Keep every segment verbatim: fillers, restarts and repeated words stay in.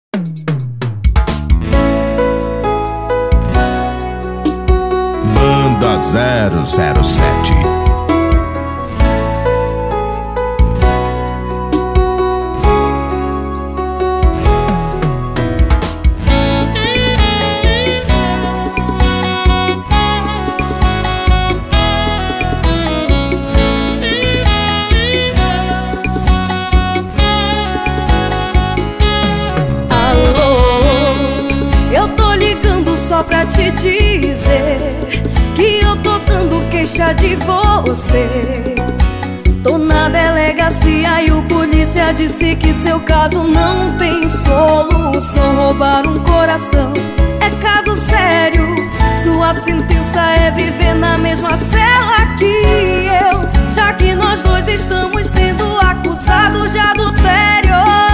Banda zero zero sete. Só pra te dizer que eu tô dando queixa de você. Tô na delegacia e o polícia disse que seu caso não tem solução. Roubar um coração é caso sério. Sua sentença é viver na mesma cela que eu, já que nós dois estamos sendo acusados de adultério.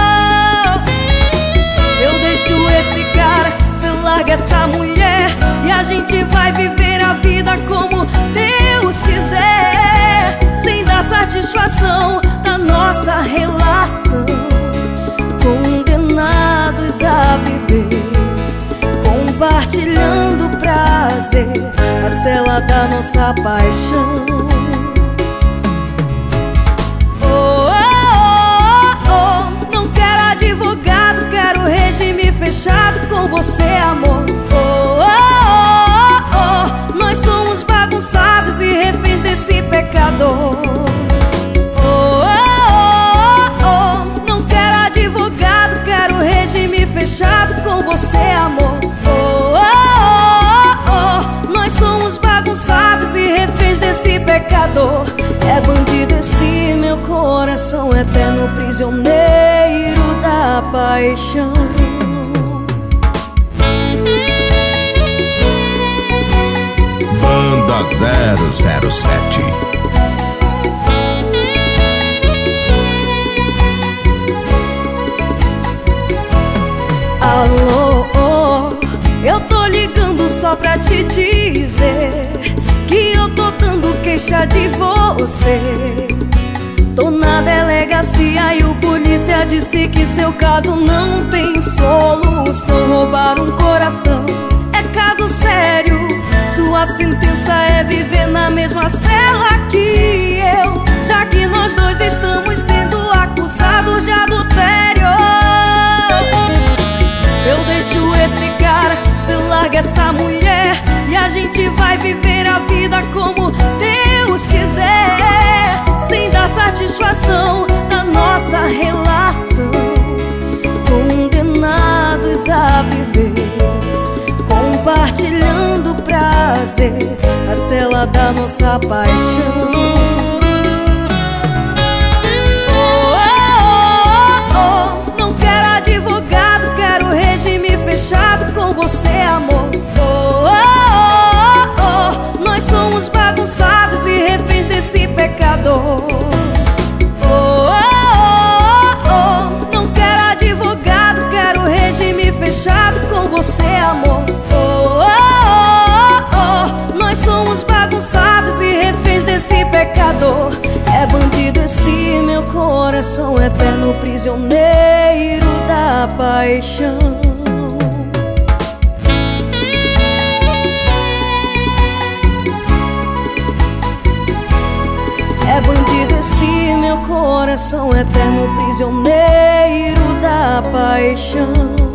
Eu deixo esse cara, cê larga essa mulher e a gente vai viver a vida como Deus quiser, sem dar satisfação da nossa relação. Condenados a viver, compartilhando prazer, a cela da nossa paixão. Oh, oh, oh, oh, não quero advogado, quero regime fechado com você, amor. Oh, oh, oh, oh, nós somos bagunçados e reféns desse pecador. Oh, oh, oh, oh, não quero advogado, quero regime fechado com você, amor. Oh, oh, oh, oh, nós somos bagunçados e reféns desse pecador. É bandido esse meu coração, eterno prisioneiro da paixão. Banda zero zero sete. Alô, oh, eu tô ligando só pra te dizer que eu tô dando queixa de você. Tô na delegacia e o polícia disse que seu caso não tem solução. Roubar um coração é caso sério. Sua sentença é viver na mesma cela que eu, já que nós dois estamos sendo acusados de adultério. Eu deixo esse cara, cê larga essa mulher e a gente vai viver a vida como Deus quiser, sem dar satisfação da nossa relação. Condenados a viver, compartilhando prazer, a cela da nossa paixão. Oh, oh, oh, oh, não quero advogado, quero regime fechado com você, amor. Oh, oh, oh, oh, nós somos bagunçados e reféns desse pecador. Oh, oh, oh, não quero advogado, quero regime fechado com você, amor. Oh, oh, oh, nós somos bagunçados e reféns desse pecador. É bandido esse meu coração, eterno prisioneiro da paixão. É bandido esse meu coração, eterno prisioneiro da paixão.